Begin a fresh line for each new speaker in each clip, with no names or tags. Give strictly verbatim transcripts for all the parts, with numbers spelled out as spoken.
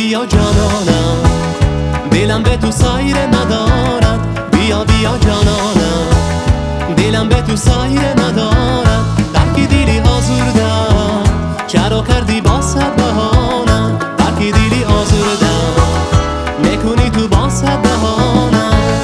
بیا جانانم، دلم به تو سایر ندارد. بیا بیا جانانم، دلم به تو سایر ندارد. درکی دیلی آزردم، چرا کردی با صد بهانم. درکی دیلی آزردم، میکنی تو با صد بهانم.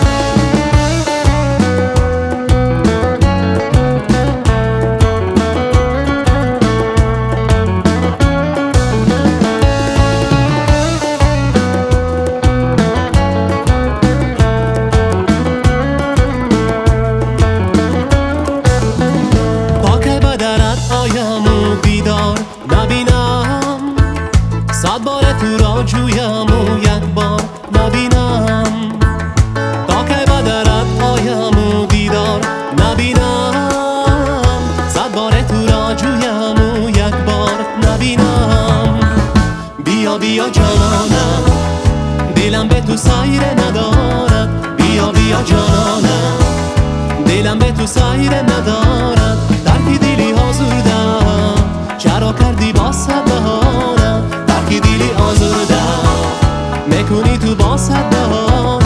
نبینم صد بار تو را جویم و یک بار نبینم. تا که به درت آیم و دیدار نبینم، صد بار تو را جویم و یک بار نبینم. بیا بیا جانانم، دلم به تو سایر ندارد. بیا بیا جانانم، دلم به تو سایر ندارد. درکی دیلی آزردم، چرا کردی با صد بهانم. درکی دیلی آزردم، میکنی تو با صد بهانم.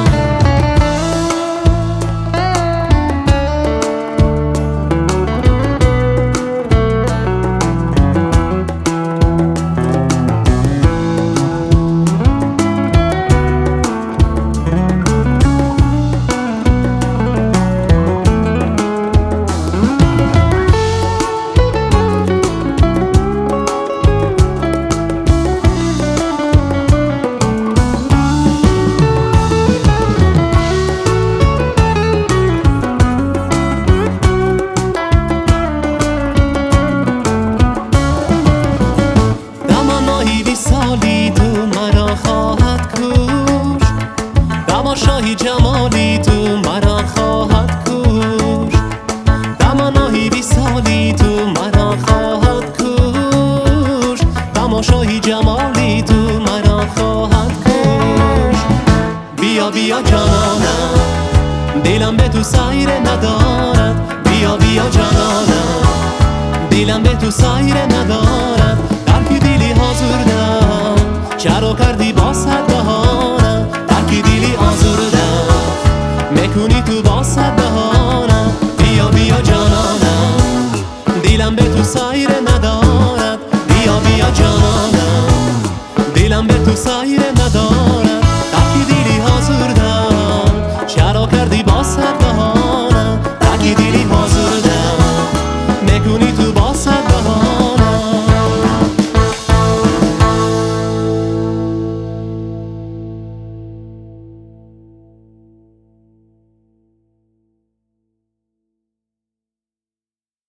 تماشای جمالی تو مرا خواهد کشت. تمنای وصالی تو مرا خواهد کشت. تماشای جمالی تو مرا خواهد کشت. بیا بیا جانانم، دلم به تو سایر ندارد. بیا بیا جانانم، دلم به تو سایر ندارد. درکی دیلی آزردم، چرا کردی با صد بهانم. درکی دیلی آزردم، میکنی تو با صد بهانم. بیا بیا جانانم، دلم به تو سایر ندارد. بیا بیا جانانم، دلم به تو سایر